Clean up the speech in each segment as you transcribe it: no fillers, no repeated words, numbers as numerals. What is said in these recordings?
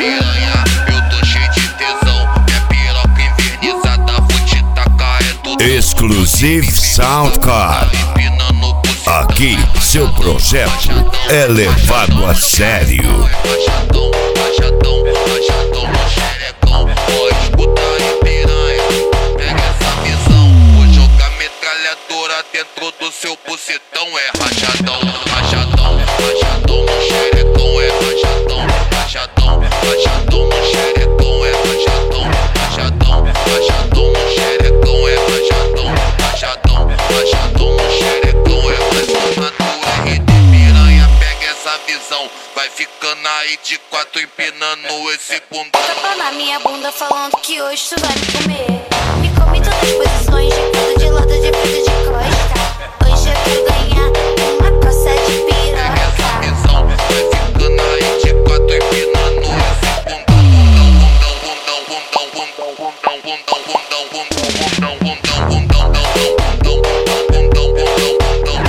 piranha, eu tô cheio de tesão. Minha piroca invernizada, vou te tacar, é tudo. Exclusive Soundcard. Aqui seu projeto é levado a sério. Rachadão, rachadão, rachadão no xerecão. Pode escutar aí, piranha, pega essa visão. Vou jogar metralhadora dentro do seu bucetão. É rachadão, rachadão, rachadão no xerecão. É rachadão, rachadão, rachadão no xerecão. É rachadão, rachadão, rachadão no xerecão. É rachadão, rachadão, rachadão no xerecão. É rachadão. Piranha, pega essa visão. Vai ficando aí de quatro empinando esse bundão. Tapa na minha bunda falando que hoje tu vai me comer. Me come em todas as posições, de canto, de lado, de frente, de costa. Hoje eu quero ganhar uma coça de piroca. Pega essa visão. Vai ficando aí de quatro empinando esse bundão. Bundão, bundão, bundão, bundão, bundão, bundão, bundão, bundão, bundão, bundão, bundão, bundão, bundão, bundão,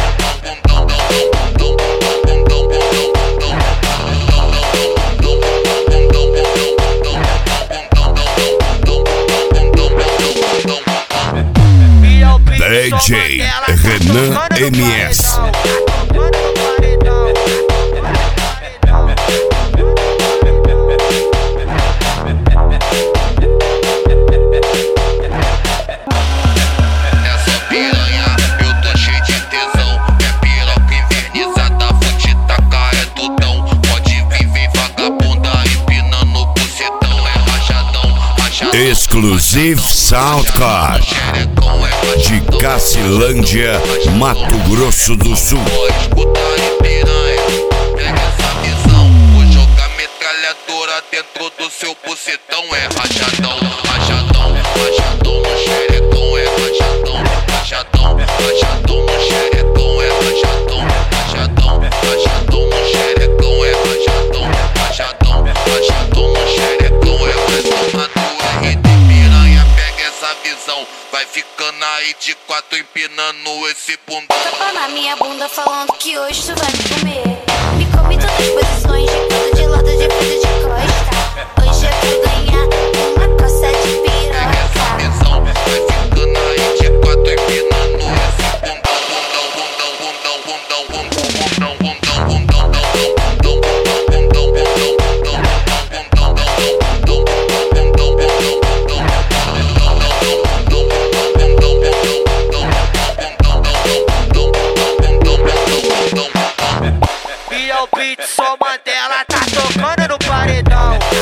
DJ Renan MS. Essa piranha, eu tô cheio de tesão. Minha piroca invernizada, vou te tacar, é tudão. Pode vir, vem vagabunda, empinando o bucetão. É rachadão, rachadão. Exclusive Soundcard. De Cacilândia, Mato Grosso do Sul. Pode escutar aí, piranha, pega essa visão. Vou jogar metralhadora dentro do seu bucetão. É rachadão, rachadão, rachadão no xerecão. É rachadão, rachadão, rachadão no xerecão. É rachadão, rachadão, rachadão no xerecão. É rachadão, rachadão, rachadão no xerecão. É rachadão. RD piranha, pega essa visão. Vai ficando aí de quatro empinando esse bundão. Tapa na minha bunda falando que hoje tu vai me comer. Me come em todas as posições, de canto, de lado, de frente, de costa. Hoje eu quero ganhar uma coça de Pega essa piroca. visão. Vai ficando aí de quatro empinando esse bundão. Bundão, bundão, bundão, bundão, bundão, bundão, bundão, bundão, bundão, bundão, bundão, bundão, E é o beat, só Mandela tá tocando no paredão.